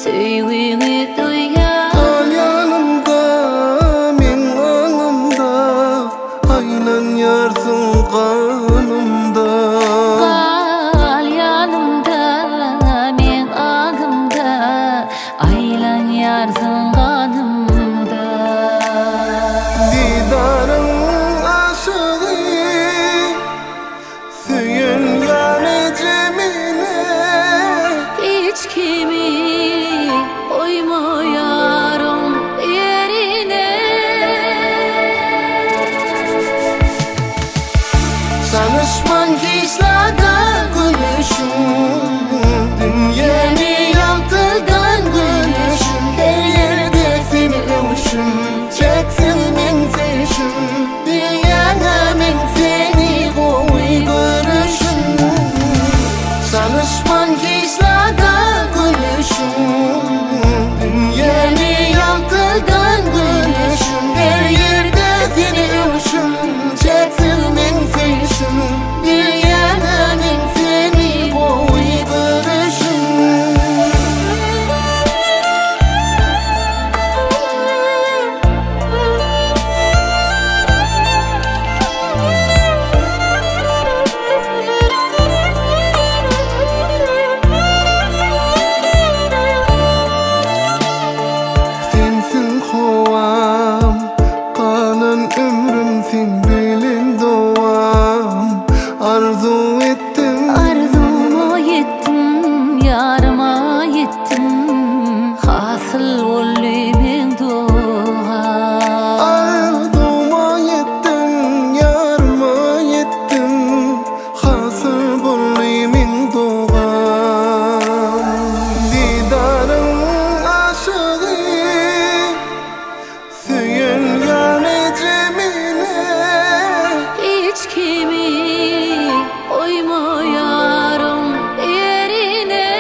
Söyleyeni duyar Al yanımda, men ağımda, aylan yarsın kanımda. Kal yanımda, men ağımda, aylan yarsın kanımda. Didarın aşığı, süyün yani cemile. Hiç kimi koymuyorum yerine. Tanışman hislada gülüşüm, dünyamı yaltıdan gülüşüm. Her yerde seni övüşüm, çeksin men sevişim. Dünyana men seni koy görüşüm. Tanışman hislada gülüşüm, dünyamı yaltıdan gülüşüm. Her yerde seni övüşüm, çeksin men sevişim. Dünyana men seni koy görüşüm. Sensin kovam, kalan ömrüm sen bilen doğam. Arzu ettim, Arzuma yettim, yarıma yettim. Hasıl olli men doğa. arzuma yettim, yarıma yettim. Hasıl bolli men doğam. Didarın aşığı, süyün yani cemile. Hiç kimi koymuyorum yerine.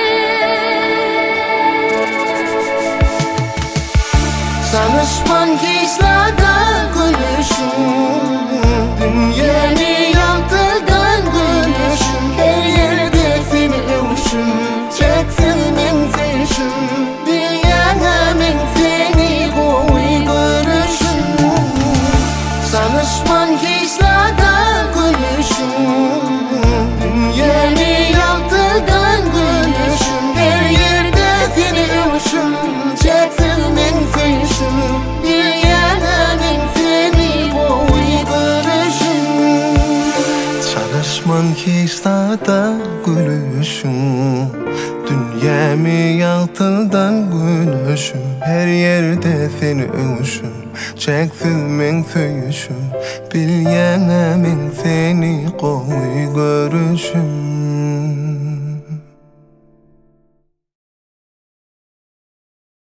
Tanışman hislada gülüşüm, dünyamı yaltıdan gülüşüm. Her yerde seni övüşüm, çeksin men sevişim. Dünyana men seni koy görüşüm. Tanışman hislada gülüşüm, dünyamı yaltıdan gülüşüm. Her yerde seni övüşüm, çeksin men sevişim. Dünyana men seni koy görüşüm. Çalışman hislada gülüşüm, dünyamı yaltıdan gülüşüm. Her yerde seni övüşüm, çeksin men söyüşüm. Bil yana men seni koy görüşüm.